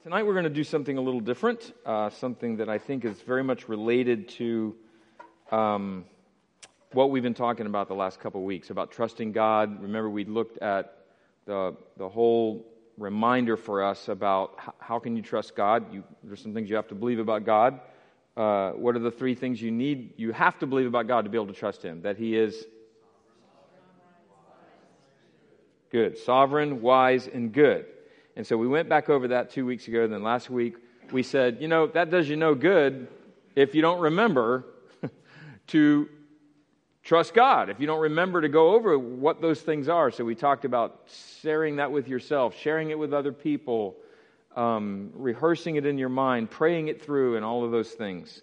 Tonight we're going to do something a little different, something that I think is very much related to what we've been talking about the last couple of weeks, about trusting God. Remember, we looked at the whole reminder for us about how can you trust God. There's some things you have to believe about God. What are the three things you have to believe about God to be able to trust Him? That He is good, sovereign, wise, and good. And so we went back over that 2 weeks ago. And then last week we said, that does you no good if you don't remember to trust God, if you don't remember to go over what those things are. So we talked about sharing that with yourself, sharing it with other people, rehearsing it in your mind, praying it through, and all of those things.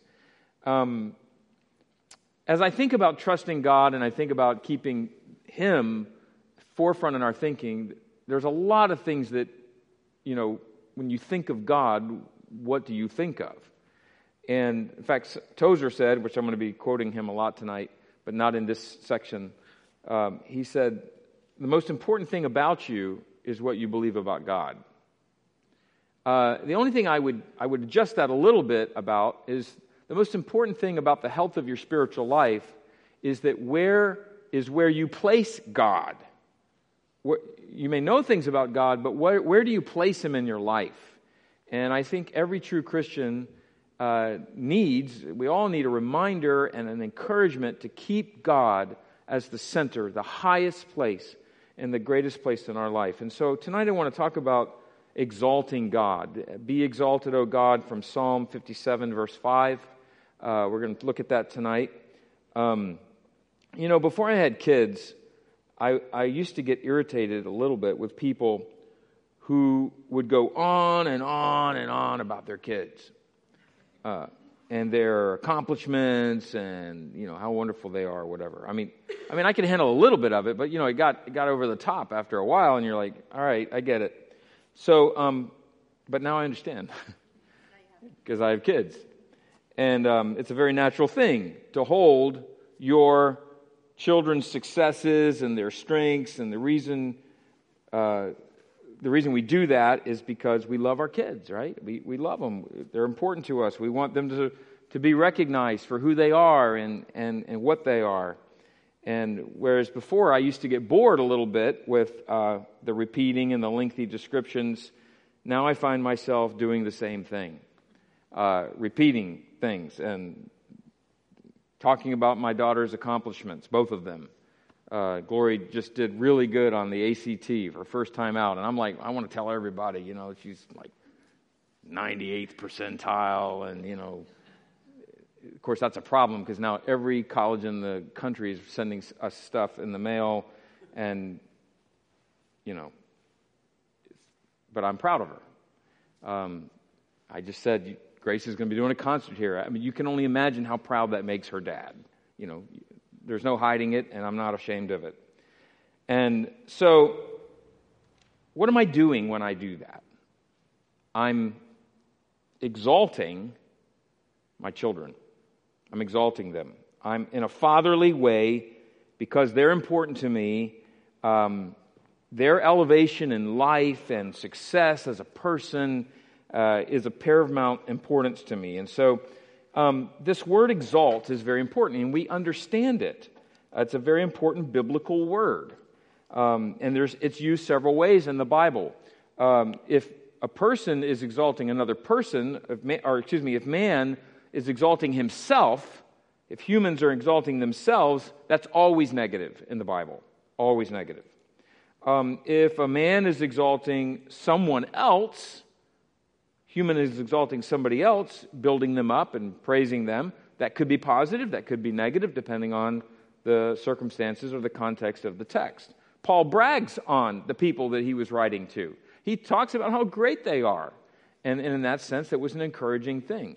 As I think about trusting God and I think about keeping Him forefront in our thinking, there's a lot of things that, when you think of God, what do you think of? And in fact, Tozer said, which I'm going to be quoting him a lot tonight, but not in this section, he said, the most important thing about you is what you believe about God. The only thing I would adjust that a little bit about is the most important thing about the health of your spiritual life is that where you place God. You may know things about God, but where do you place Him in your life? And I think every true Christian we all need a reminder and an encouragement to keep God as the center, the highest place and the greatest place in our life. And so tonight I want to talk about exalting God. Be exalted, O God, from Psalm 57, verse 5. We're going to look at that tonight. Before I had kids, I used to get irritated a little bit with people who would go on and on and on about their kids and their accomplishments and how wonderful they are or whatever. I mean I could handle a little bit of it, but it got over the top after a while, and you're like, all right, I get it. So, but now I understand because I have kids, and it's a very natural thing to hold your children's successes and their strengths, and the reason we do that is because we love our kids, right? We love them. They're important to us. We want them to be recognized for who they are and what they are. And whereas before I used to get bored a little bit with the repeating and the lengthy descriptions, now I find myself doing the same thing, repeating things and talking about my daughter's accomplishments, both of them. Glory just did really good on the ACT for her first time out. And I'm like, I want to tell everybody, she's like 98th percentile. And, of course, that's a problem because now every college in the country is sending us stuff in the mail. And, but I'm proud of her. I just said, Grace is going to be doing a concert here. You can only imagine how proud that makes her dad. There's no hiding it, and I'm not ashamed of it. And so, what am I doing when I do that? I'm exalting my children. I'm exalting them. I'm in a fatherly way because they're important to me. Their elevation in life and success as a person is of paramount importance to me. And so this word exalt is very important, and we understand it. It's a very important biblical word. And it's used several ways in the Bible. If a person is exalting another person, if man is exalting himself, if humans are exalting themselves, that's always negative in the Bible. Always negative. If a man is exalting someone else, human is exalting somebody else, building them up and praising them. That could be positive, that could be negative, depending on the circumstances or the context of the text. Paul brags on the people that he was writing to. He talks about how great they are. And in that sense, that was an encouraging thing.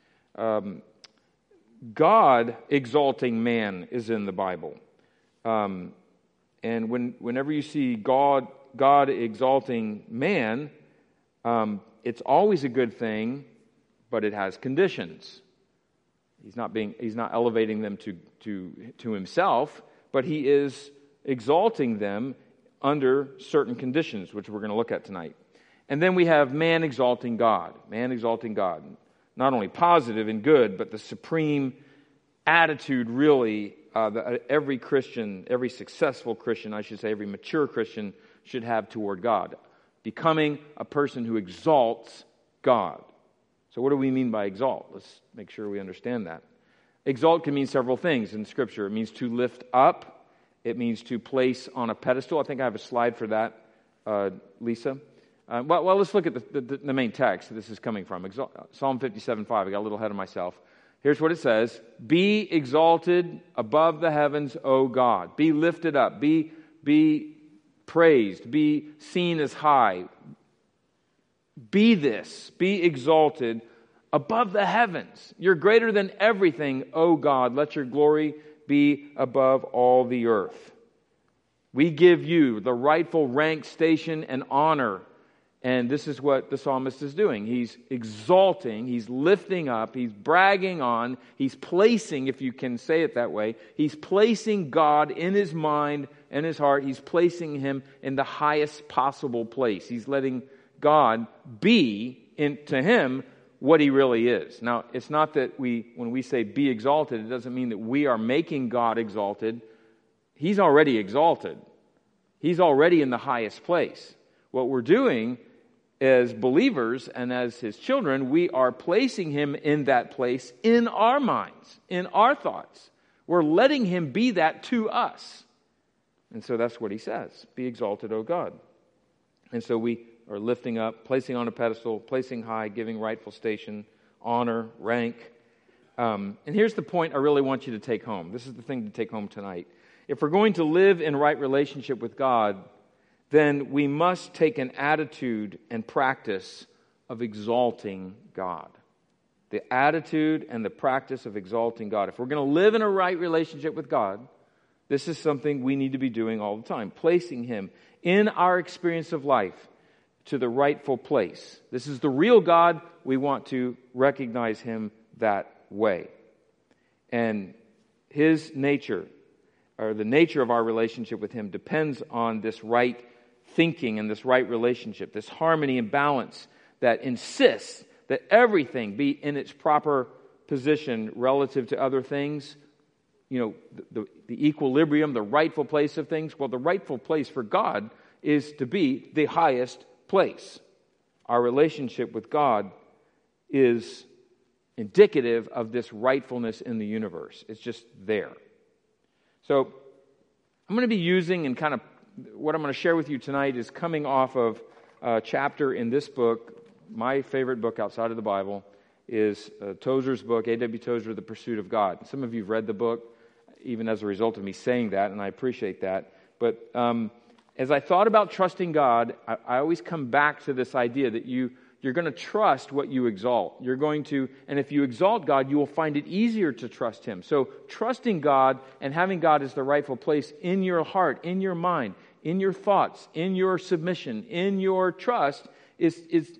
God exalting man is in the Bible. And whenever you see God exalting man, it's always a good thing, but it has conditions. He's not elevating them to himself, but he is exalting them under certain conditions, which we're going to look at tonight. And then we have man exalting God. Man exalting God. Not only positive and good, but the supreme attitude really that every Christian, every successful Christian, I should say, every mature Christian should have toward God. Becoming a person who exalts God. So what do we mean by exalt? Let's make sure we understand that. Exalt can mean several things in Scripture. It means to lift up. It means to place on a pedestal. I think I have a slide for that, Lisa. Well, let's look at the main text that this is coming from. Psalm 57:5. I got a little ahead of myself. Here's what it says. Be exalted above the heavens, O God. Be lifted up. Be praised. Be seen as high. Be this. Be exalted above the heavens. You're greater than everything, O God. Let your glory be above all the earth. We give you the rightful rank, station, and honor. And this is what the psalmist is doing. He's exalting, he's lifting up, he's bragging on, he's placing, if you can say it that way, he's placing God in his mind and his heart. He's placing him in the highest possible place. He's letting God be to him what he really is. Now, it's not that when we say be exalted, it doesn't mean that we are making God exalted. He's already exalted. He's already in the highest place. What we're doing as believers and as his children, we are placing him in that place in our minds, in our thoughts. We're letting him be that to us. And so that's what he says. Be exalted, O God. And so we are lifting up, placing on a pedestal, placing high, giving rightful station, honor, rank. And here's the point I really want you to take home. This is the thing to take home tonight. If we're going to live in right relationship with God, then we must take an attitude and practice of exalting God. The attitude and the practice of exalting God. If we're going to live in a right relationship with God, this is something we need to be doing all the time. Placing him in our experience of life to the rightful place. This is the real God. We want to recognize him that way. And his nature, or the nature of our relationship with him, depends on this right thinking and this right relationship, this harmony and balance that insists that everything be in its proper position relative to other things. You know, the equilibrium, the rightful place of things. Well, the rightful place for God is to be the highest place. Our relationship with God is indicative of this rightfulness in the universe. It's just there. So I'm going to be using and kind of what I'm going to share with you tonight is coming off of a chapter in this book. My favorite book outside of the Bible is Tozer's book, A.W. Tozer, The Pursuit of God. Some of you have read the book, even as a result of me saying that, and I appreciate that. But as I thought about trusting God, I always come back to this idea that you're going to trust what you exalt. You're going to, and if you exalt God, you will find it easier to trust him. So trusting God and having God as the rightful place in your heart, in your mind, in your thoughts, in your submission, in your trust is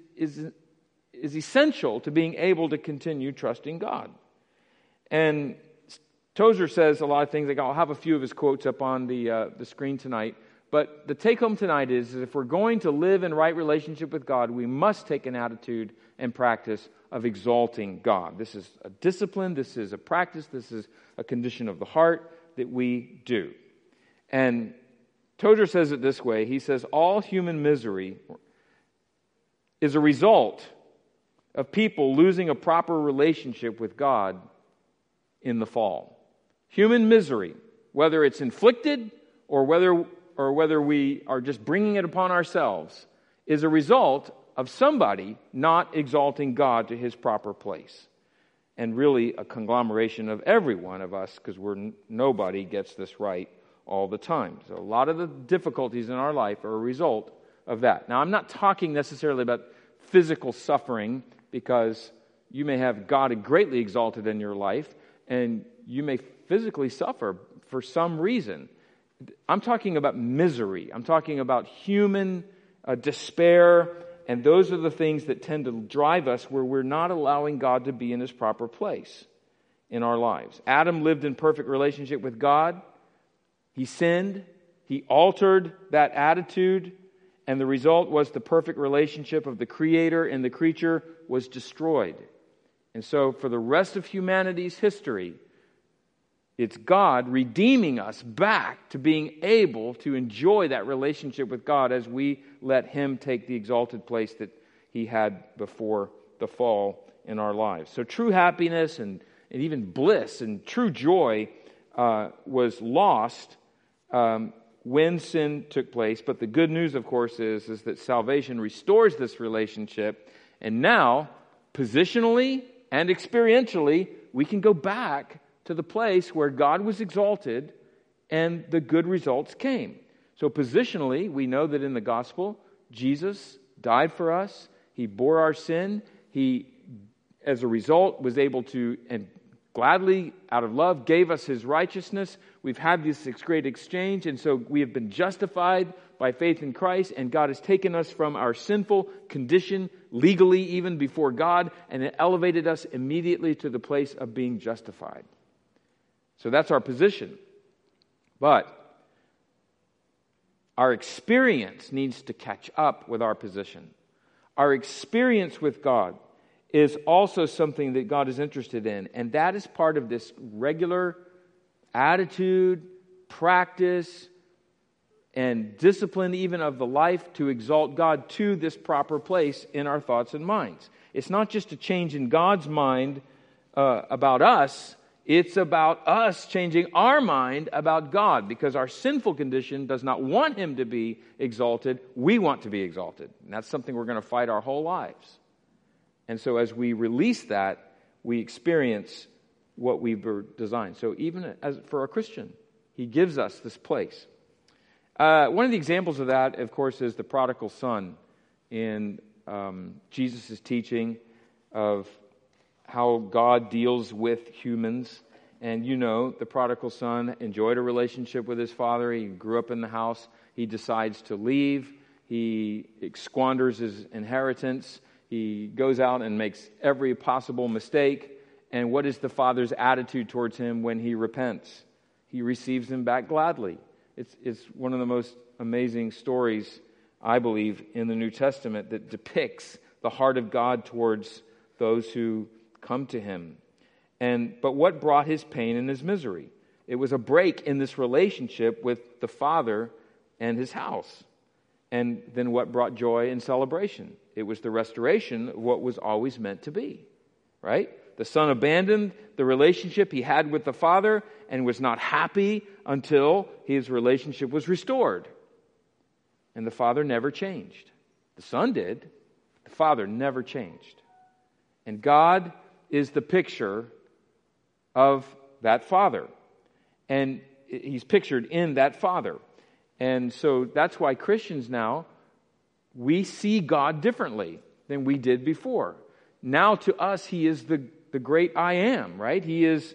essential to being able to continue trusting God. And Tozer says a lot of things. I'll have a few of his quotes up on the screen tonight. But the take home tonight is if we're going to live in right relationship with God, we must take an attitude and practice of exalting God. This is a discipline, this is a practice, this is a condition of the heart that we do. And Tozer says it this way. He says, all human misery is a result of people losing a proper relationship with God in the fall. Human misery, whether it's inflicted or whether we are just bringing it upon ourselves, is a result of somebody not exalting God to his proper place. And really a conglomeration of every one of us, because nobody gets this right all the time. So a lot of the difficulties in our life are a result of that. Now, I'm not talking necessarily about physical suffering, because you may have God greatly exalted in your life, and you may physically suffer for some reason. I'm talking about misery. I'm talking about human despair, and those are the things that tend to drive us where we're not allowing God to be in his proper place in our lives. Adam lived in perfect relationship with God. He sinned. He altered that attitude, and the result was the perfect relationship of the Creator and the creature was destroyed. And so for the rest of humanity's history, it's God redeeming us back to being able to enjoy that relationship with God as we let Him take the exalted place that He had before the fall in our lives. So true happiness and even bliss and true joy was lost when sin took place. But the good news, of course, is that salvation restores this relationship. And now, positionally and experientially, we can go back to the place where God was exalted and the good results came. So positionally, we know that in the gospel, Jesus died for us. He bore our sin. He, as a result, was able to, and gladly, out of love, gave us His righteousness. We've had this great exchange, and so we have been justified by faith in Christ, and God has taken us from our sinful condition, legally even before God, and elevated us immediately to the place of being justified. So that's our position. But our experience needs to catch up with our position. Our experience with God is also something that God is interested in, and that is part of this regular attitude, practice, and discipline even of the life to exalt God to this proper place in our thoughts and minds. It's not just a change in God's mind about us, it's about us changing our mind about God, because our sinful condition does not want Him to be exalted. We want to be exalted. And that's something we're going to fight our whole lives. And so as we release that, we experience what we were designed. So even as for a Christian, He gives us this place. One of the examples of that, of course, is the prodigal son in Jesus' teaching of how God deals with humans. And you know, the prodigal son enjoyed a relationship with his father. He grew up in the house. He decides to leave. He squanders his inheritance. He goes out and makes every possible mistake. And what is the father's attitude towards him when he repents? He receives him back gladly. It's one of the most amazing stories, I believe, in the New Testament that depicts the heart of God towards those who come to Him. But what brought his pain and his misery? It was a break in this relationship with the Father and His house. And then what brought joy and celebration? It was the restoration of what was always meant to be, right? The son abandoned the relationship he had with the Father and was not happy until his relationship was restored. And the Father never changed. The Son did. The Father never changed. And God is the picture of that Father. And He's pictured in that Father. And so that's why Christians now, we see God differently than we did before. Now to us, He is the great I am, right? He is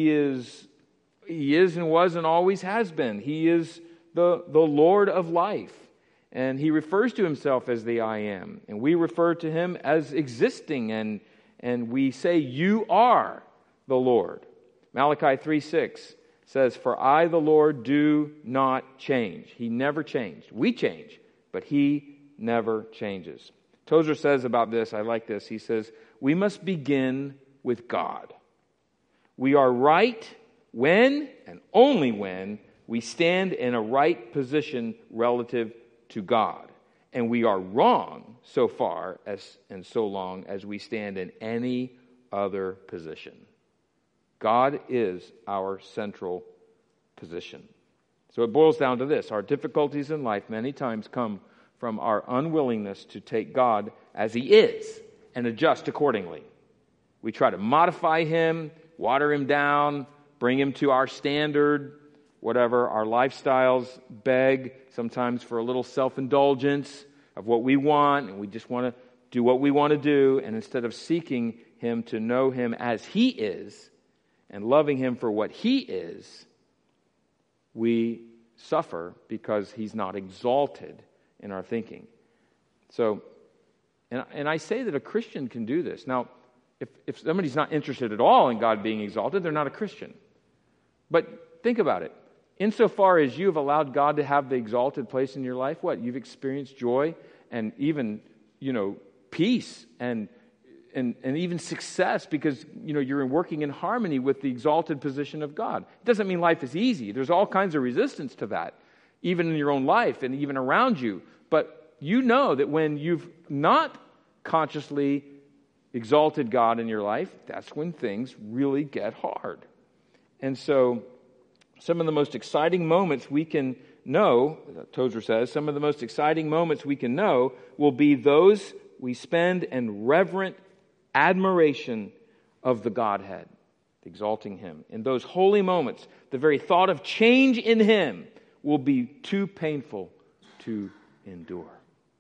and was and always has been. He is the Lord of life. And He refers to Himself as the I am. And we refer to Him as existing, and we say, "You are the Lord." Malachi 3:6 says, "For I, the Lord, do not change." He never changed. We change, but He never changes. Tozer says about this, I like this, he says, "We must begin with God. We are right when and only when we stand in a right position relative to God. And we are wrong so far as and so long as we stand in any other position." God is our central position. So it boils down to this. Our difficulties in life many times come from our unwillingness to take God as He is and adjust accordingly. We try to modify Him, water Him down, bring Him to our standard, whatever. Our lifestyles beg sometimes for a little self-indulgence of what we want, and we just want to do what we want to do, and instead of seeking Him to know Him as He is and loving Him for what He is, we suffer because He's not exalted in our thinking. So, and I say that a Christian can do this. Now, if somebody's not interested at all in God being exalted, they're not a Christian. But think about it. insofar as you have allowed God to have the exalted place in your life, what? You've experienced joy and even, peace and even success because, you're working in harmony with the exalted position of God. It doesn't mean life is easy. There's all kinds of resistance to that, even in your own life and even around you. But you know that when you've not consciously exalted God in your life, that's when things really get hard. And so some of the most exciting moments we can know, Tozer says, some of the most exciting moments we can know will be those we spend in reverent admiration of the Godhead, exalting Him. In those holy moments, the very thought of change in Him will be too painful to endure.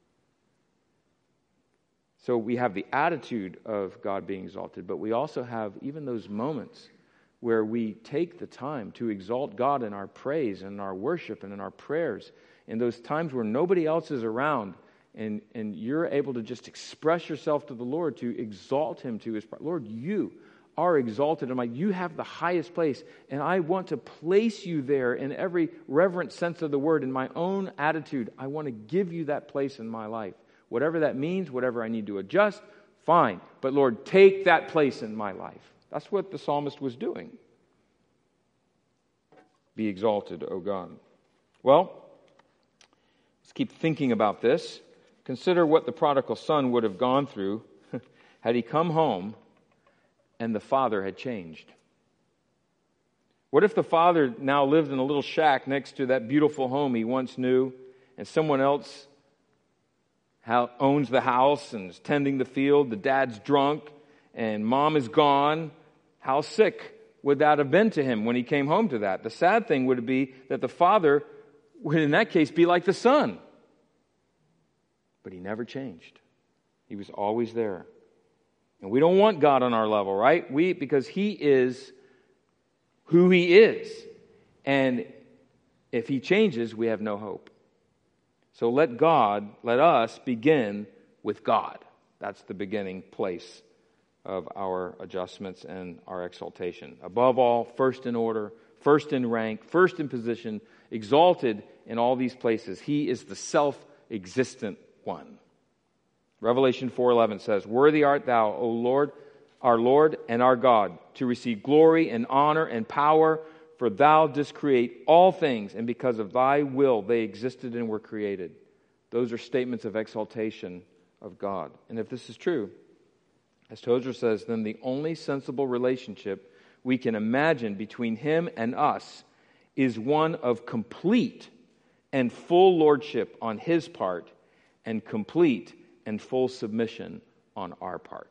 So we have the attitude of God being exalted, but we also have even those moments where we take the time to exalt God in our praise and our worship and in our prayers, in those times where nobody else is around, and you're able to just express yourself to the Lord, to exalt Him to His... Lord, you are exalted. You have the highest place, and I want to place you there in every reverent sense of the word. In my own attitude, I want to give you that place in my life. Whatever that means, whatever I need to adjust, fine. But Lord, take that place in my life. That's what the psalmist was doing. Be exalted, O God. Well, let's keep thinking about this. Consider what the prodigal son would have gone through had he come home and the father had changed. What if the father now lived in a little shack next to that beautiful home he once knew, and someone else owns the house and is tending the field, the dad's drunk, and mom is gone? How sick would that have been to him when he came home to that? The sad thing would be that the father would in that case be like the son. But he never changed. He was always there. And we don't want God on our level, right? Because He is who He is. And if He changes, we have no hope. So let us begin with God. That's the beginning place of our adjustments and our exaltation. Above all, first in order, first in rank, first in position, exalted in all these places. He is the self-existent one. Revelation 4:11 says, "Worthy art thou, O Lord, our Lord and our God, to receive glory and honor and power, for thou didst create all things, and because of thy will they existed and were created." Those are statements of exaltation of God. And if this is true, as Tozer says, then the only sensible relationship we can imagine between Him and us is one of complete and full lordship on His part and complete and full submission on our part.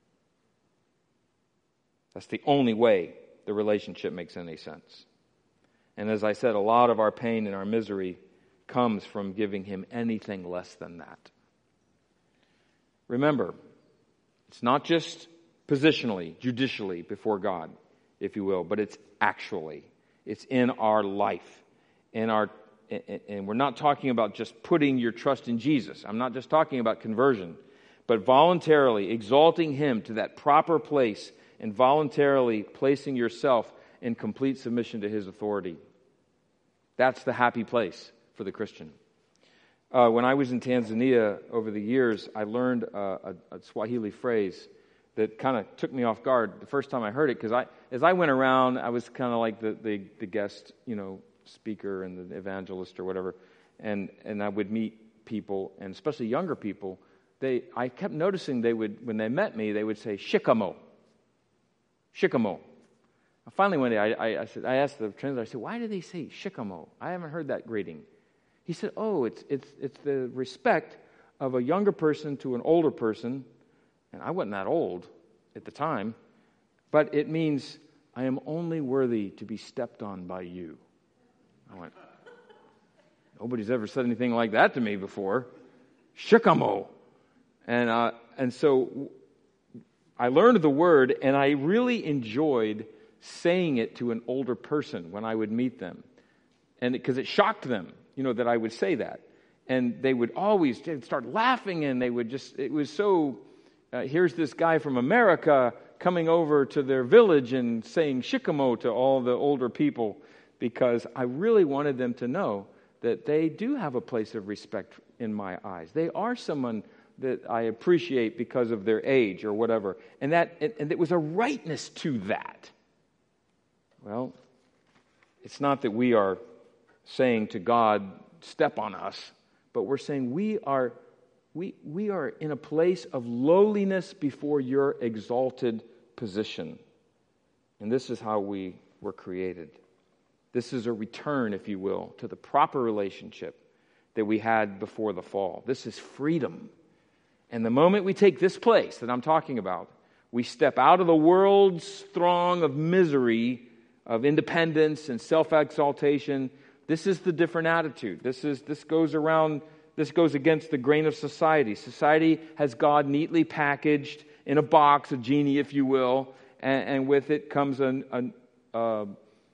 That's the only way the relationship makes any sense. And as I said, a lot of our pain and our misery comes from giving Him anything less than that. Remember, it's not just positionally, judicially before God, if you will, but it's actually. It's in our life. And we're not talking about just putting your trust in Jesus. I'm not just talking about conversion, but voluntarily exalting Him to that proper place and voluntarily placing yourself in complete submission to His authority. That's the happy place for the Christian. When I was in Tanzania over the years, I learned a Swahili phrase that kind of took me off guard the first time I heard it, because as I went around, I was kind of like the guest, speaker and the evangelist or whatever, and I would meet people, and especially younger people. I kept noticing when they met me, they would say "shikamo." Shikamo. Finally, one day, I asked the translator, I said, "Why do they say shikamo? I haven't heard that greeting." He said, "Oh, it's the respect of a younger person to an older person," and I wasn't that old at the time, but it means, "I am only worthy to be stepped on by you." I went, nobody's ever said anything like that to me before. Shikamo. And so I learned the word, and I really enjoyed saying it to an older person when I would meet them. And because it shocked them, that I would say that. And they would they'd start laughing, and they would it was so, here's this guy from America coming over to their village and saying shikamo to all the older people, because I really wanted them to know that they do have a place of respect in my eyes. They are someone that I appreciate because of their age or whatever. And it was a rightness to that. Well, it's not that we are saying to God, step on us, but we're saying we are in a place of lowliness before your exalted position. And this is how we were created. This is a return, if you will, to the proper relationship that we had before the fall. This is freedom. And the moment we take this place that I'm talking about, we step out of the world's throng of misery, of independence and self-exaltation. This is the different attitude. This goes against the grain of society. Society has God neatly packaged in a box, a genie, if you will, and with it comes a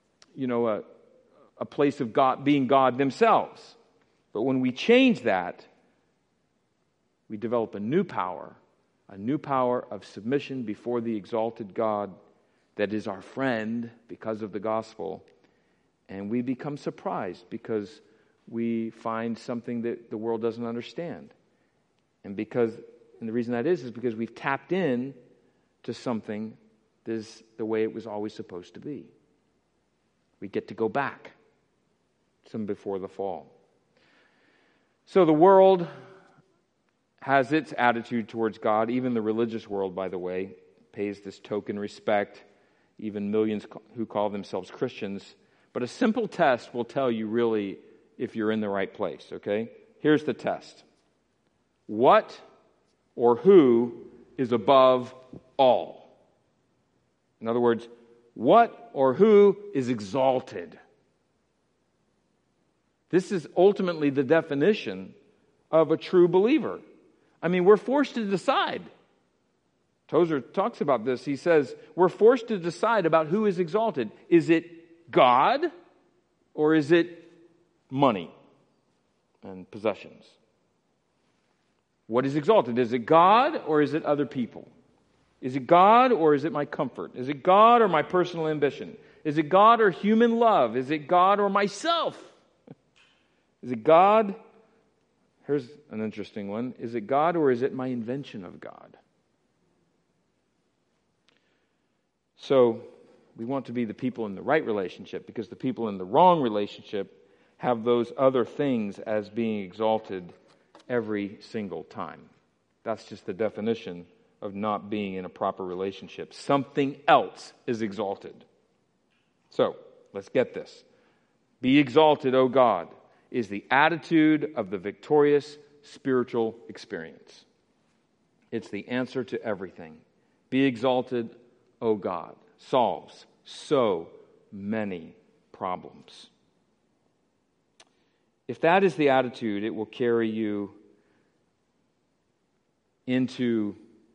place of God being God themselves. But when we change that, we develop a new power of submission before the exalted God that is our friend because of the gospel. And we become surprised because we find something that the world doesn't understand. And the reason that is because we've tapped in to something that is the way it was always supposed to be. We get to go back some before the fall. So the world has its attitude towards God. Even the religious world, by the way, pays this token respect. Even millions who call themselves Christians. But a simple test will tell you really if you're in the right place, okay? Here's the test. What or who is above all? In other words, what or who is exalted? This is ultimately the definition of a true believer. I mean, we're forced to decide. Tozer talks about this. He says, we're forced to decide about who is exalted. Is it God or is it money and possessions? What is exalted? Is it God or is it other people? Is it God or is it my comfort? Is it God or my personal ambition? Is it God or human love? Is it God or myself? Is it God? Here's an interesting one. Is it God or is it my invention of God? So we want to be the people in the right relationship because the people in the wrong relationship have those other things as being exalted every single time. That's just the definition of not being in a proper relationship. Something else is exalted. So, let's get this. Be exalted, O God, is the attitude of the victorious spiritual experience. It's the answer to everything. Be exalted, O God, solves so many problems. If that is the attitude, it will carry you into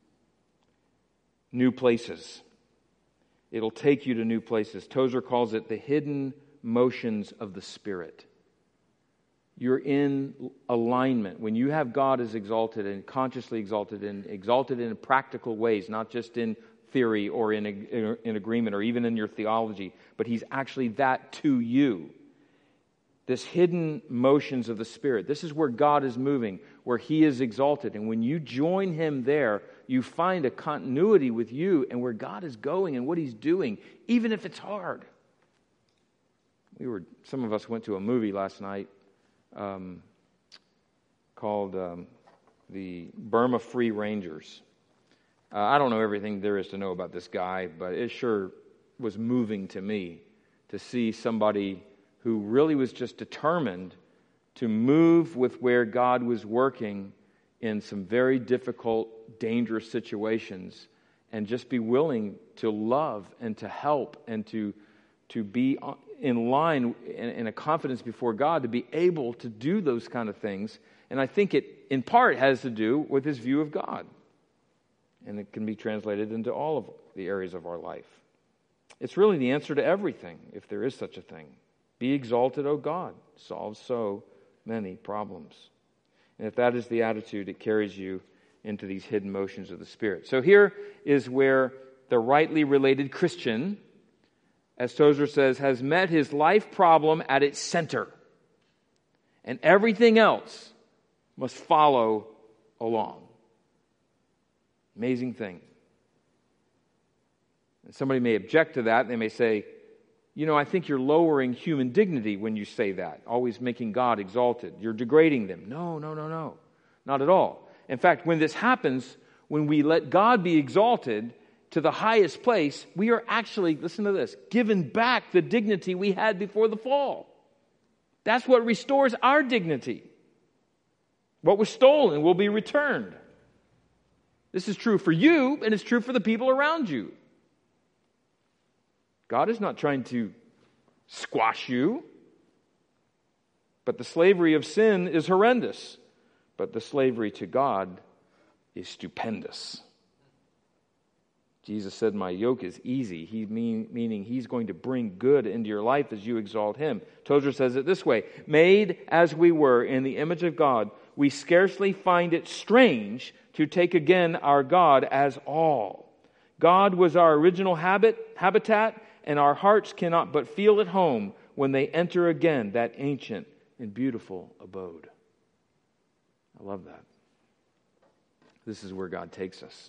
new places. It'll take you to new places. Tozer calls it the hidden motions of the Spirit. You're in alignment. When you have God as exalted and consciously exalted and exalted in practical ways, not just in theory or in agreement or even in your theology, but He's actually that to you. This hidden motions of the Spirit. This is where God is moving, where He is exalted. And when you join Him there, you find a continuity with you and where God is going and what He's doing, even if it's hard. Some of us went to a movie last night called the Burma Free Rangers. I don't know everything there is to know about this guy, but it sure was moving to me to see somebody who really was just determined to move with where God was working in some very difficult, dangerous situations and just be willing to love and to help and to be in line in a confidence before God to be able to do those kind of things. And I think it, in part, has to do with his view of God. And it can be translated into all of the areas of our life. It's really the answer to everything, if there is such a thing. Be exalted, O God, solves so many problems. And if that is the attitude, it carries you into these hidden motions of the Spirit. So here is where the rightly related Christian as Tozer says, has met his life problem at its center. And everything else must follow along. Amazing thing. And somebody may object to that. They may say, I think you're lowering human dignity when you say that, always making God exalted. You're degrading them. No. Not at all. In fact, when this happens, when we let God be exalted to the highest place, we are actually, listen to this, given back the dignity we had before the fall. That's what restores our dignity. What was stolen will be returned. This is true for you, and it's true for the people around you. God is not trying to squash you. But the slavery of sin is horrendous. But the slavery to God is stupendous. Jesus said, my yoke is easy, meaning he's going to bring good into your life as you exalt him. Tozer says it this way, made as we were in the image of God, we scarcely find it strange to take again our God as all. God was our original habitat, and our hearts cannot but feel at home when they enter again that ancient and beautiful abode. I love that. This is where God takes us.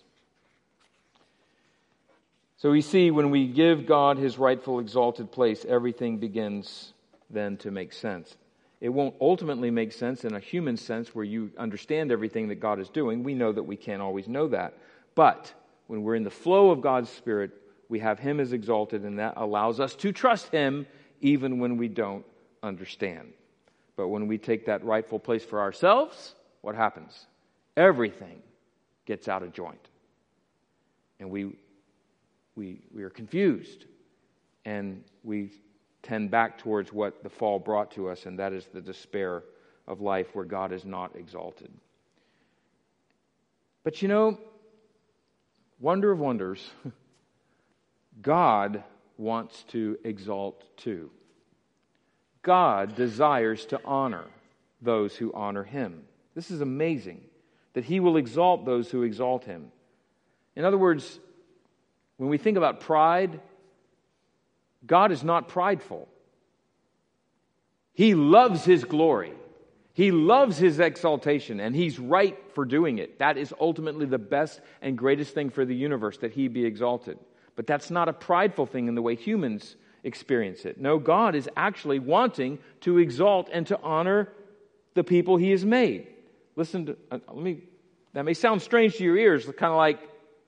So we see when we give God his rightful exalted place, everything begins then to make sense. It won't ultimately make sense in a human sense where you understand everything that God is doing. We know that we can't always know that. But when we're in the flow of God's Spirit, we have him as exalted, and that allows us to trust him even when we don't understand. But when we take that rightful place for ourselves, what happens? Everything gets out of joint. And we are confused, and we tend back towards what the fall brought to us, and that is the despair of life where God is not exalted. But wonder of wonders, God wants to exalt too. God desires to honor those who honor him. This is amazing, that he will exalt those who exalt him. In other words, when we think about pride, God is not prideful. He loves his glory. He loves his exaltation, and he's right for doing it. That is ultimately the best and greatest thing for the universe, that he be exalted. But that's not a prideful thing in the way humans experience it. No, God is actually wanting to exalt and to honor the people he has made. Listen to, that may sound strange to your ears, kind of like,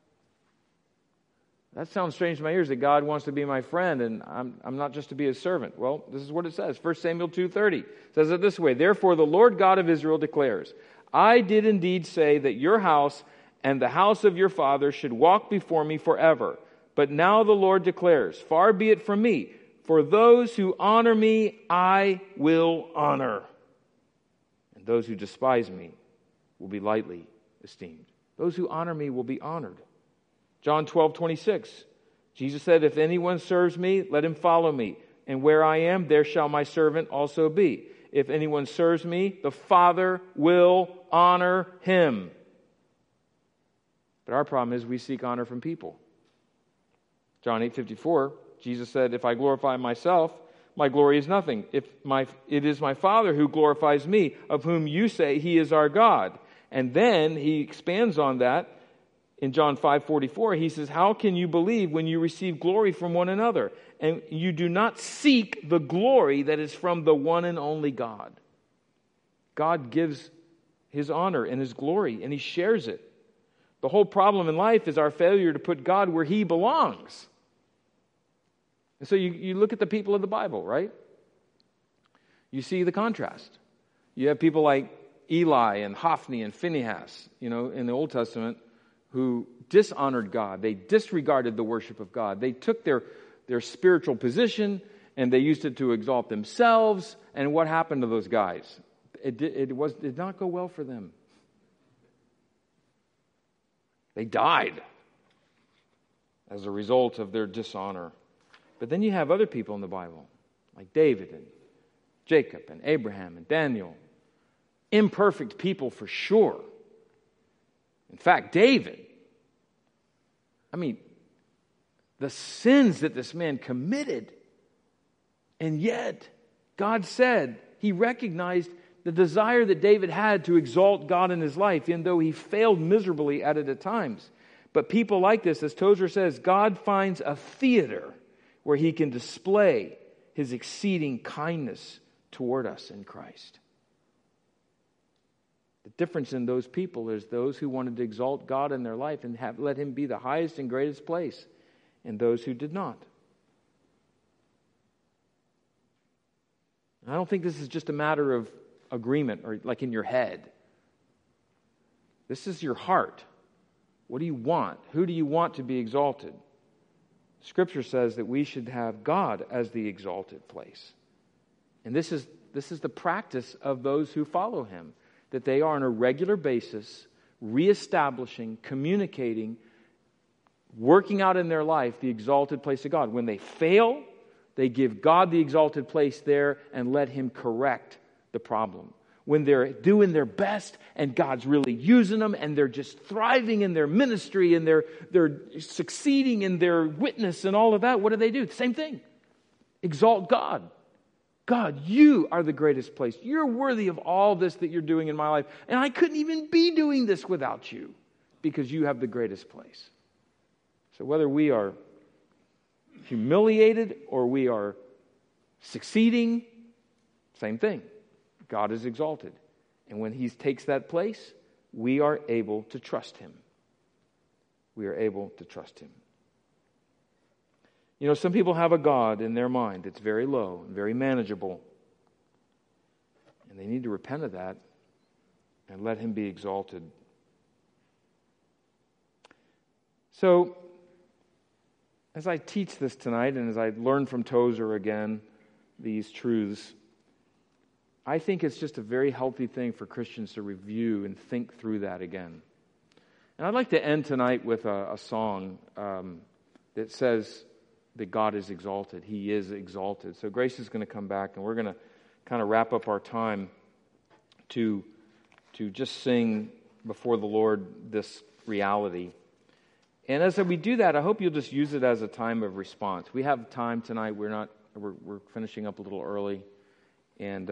that sounds strange to my ears, that God wants to be my friend and I'm not just to be his servant. Well, this is what it says. 1 Samuel 2:30 says it this way, therefore the Lord God of Israel declares, I did indeed say that your house and the house of your father should walk before me forever. But now the Lord declares, far be it from me, for those who honor me, I will honor. And those who despise me will be lightly esteemed. Those who honor me will be honored. John 12:26, Jesus said, if anyone serves me, let him follow me. And where I am, there shall my servant also be. If anyone serves me, the Father will honor him. But our problem is we seek honor from people. John 8:54, Jesus said, if I glorify myself, my glory is nothing. It is my Father who glorifies me, of whom you say he is our God. And then he expands on that in John 5:44. He says, how can you believe when you receive glory from one another? And you do not seek the glory that is from the one and only God. God gives his honor and his glory, and he shares it. The whole problem in life is our failure to put God where he belongs. And so you look at the people of the Bible, right? You see the contrast. You have people like Eli and Hophni and Phinehas, in the Old Testament, who dishonored God. They disregarded the worship of God. They took their spiritual position and they used it to exalt themselves. And what happened to those guys? It did not go well for them. They died as a result of their dishonor. But then you have other people in the Bible, like David and Jacob and Abraham and Daniel. Imperfect people for sure. In fact, David, the sins that this man committed. And yet, God said, He recognized the desire that David had to exalt God in his life, even though he failed miserably at it at times. But people like this, as Tozer says, God finds a theater where He can display His exceeding kindness toward us in Christ. The difference in those people is those who wanted to exalt God in their life and let Him be the highest and greatest place, and those who did not. I don't think this is just a matter of agreement or like in your head. This is your heart. What do you want? Who do you want to be exalted? Scripture says that we should have God as the exalted place. And this is the practice of those who follow Him, that they are on a regular basis reestablishing, communicating, working out in their life the exalted place of God. When they fail, they give God the exalted place there and let Him correct the problem. When they're doing their best and God's really using them and they're just thriving in their ministry and they're succeeding in their witness and all of that, what do? The same thing. Exalt God. God, You are the greatest place. You're worthy of all this that You're doing in my life. And I couldn't even be doing this without You, because You have the greatest place. So whether we are humiliated or we are succeeding, same thing. God is exalted. And when He takes that place, we are able to trust Him. We are able to trust Him. You know, some people have a God in their mind that's very low and very manageable. And they need to repent of that and let Him be exalted. So, as I teach this tonight and as I learn from Tozer again these truths, I think it's just a very healthy thing for Christians to review and think through that again. And I'd like to end tonight with a song that says that God is exalted. He is exalted. So Grace is going to come back and we're going to kind of wrap up our time to just sing before the Lord this reality. And as we do that, I hope you'll just use it as a time of response. We have time tonight. We're finishing up a little early. And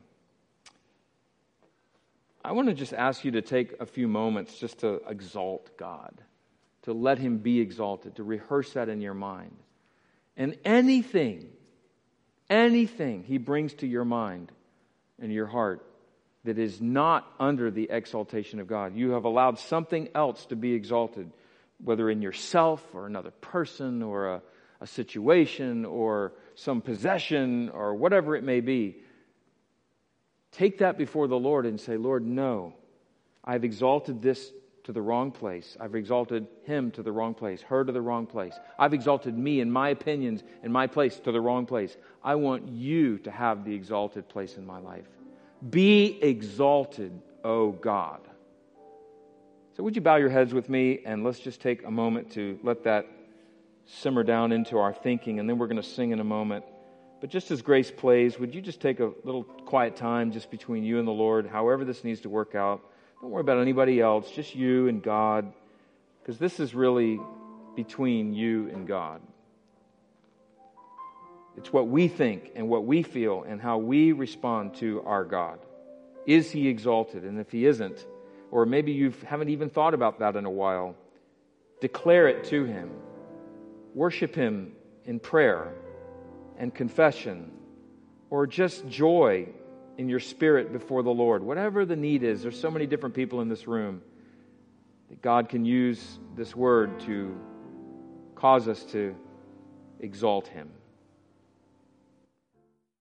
I want to just ask you to take a few moments just to exalt God, to let Him be exalted, to rehearse that in your mind. And anything He brings to your mind and your heart that is not under the exaltation of God, you have allowed something else to be exalted, whether in yourself or another person or a situation or some possession or whatever it may be. Take that before the Lord and say, Lord, no, I've exalted this to the wrong place. I've exalted him to the wrong place, her to the wrong place. I've exalted me and my opinions and my place to the wrong place. I want you to have the exalted place in my life. Be exalted, O God. So would you bow your heads with me and let's just take a moment to let that simmer down into our thinking, and then we're going to sing in a moment. But just as Grace plays, would you just take a little quiet time just between you and the Lord, however this needs to work out. Don't worry about anybody else, just you and God, because this is really between you and God. It's what we think and what we feel and how we respond to our God. Is He exalted? And if He isn't, or maybe you haven't even thought about that in a while, declare it to Him. Worship Him in prayer and confession, or just joy in your spirit before the Lord. Whatever the need is, there's so many different people in this room that God can use this word to cause us to exalt Him.